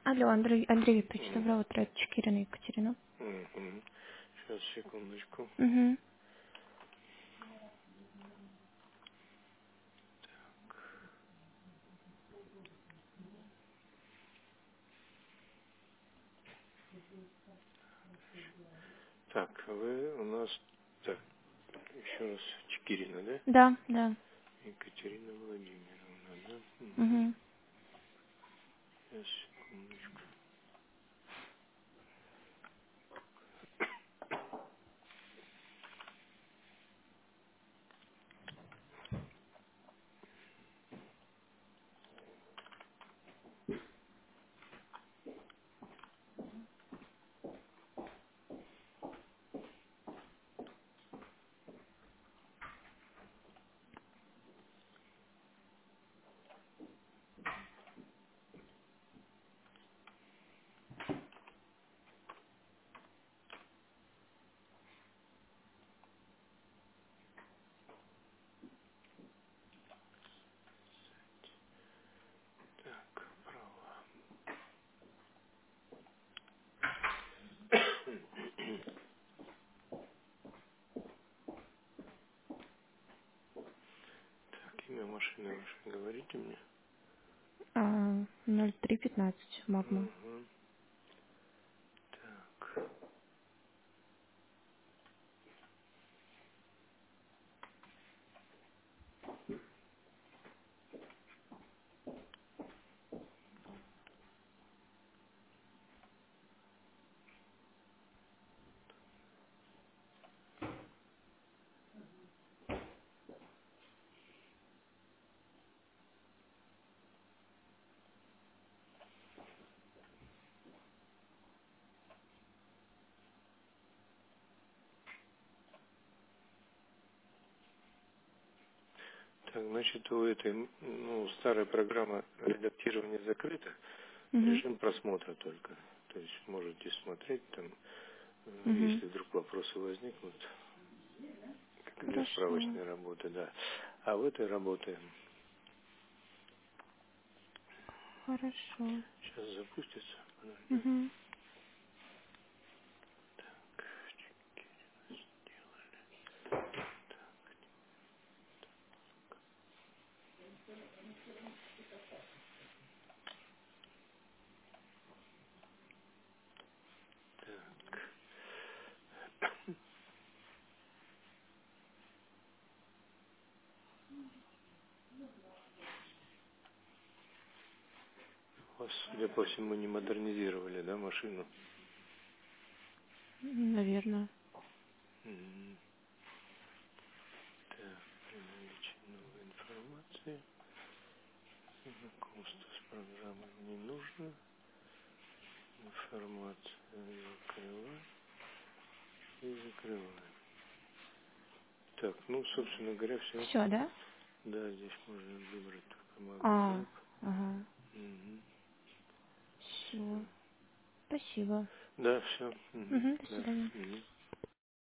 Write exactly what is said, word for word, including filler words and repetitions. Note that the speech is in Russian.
Алло, Андрей, Андрей Викторович, М, доброе утро. Это Чекирина Екатерина. мгм. Сейчас, секундочку. Угу. Так, вы у нас... Так, еще раз. Чекирина, да? Да, да. Екатерина Владимировна, да? Угу. Угу. Сейчас, секундочку. Так, право. Так, имя машины вашей говорите мне? А, ноль три пятнадцать, Магма. Угу. Так. Так, значит, у этой, ну, старая программа редактирования закрыта, Угу. режим просмотра только. То есть можете смотреть там, э, Угу. если вдруг вопросы возникнут, как для Хорошо. справочной работы, да. А в этой работаем. Хорошо. Сейчас запустится. Подожди. Угу. У вас, судя по всему, не модернизировали, да, машину? Наверное. М. Так, при наличии новой информации. Знакомство с программой не нужно. Информация закрываем и закрываем. Так, ну, собственно говоря, все. Все, да? Да, здесь можно выбрать только А, Магмагрупп. ага. Угу. Все. Все. Спасибо. Да, все. Угу. Угу. До Да. свидания. Угу.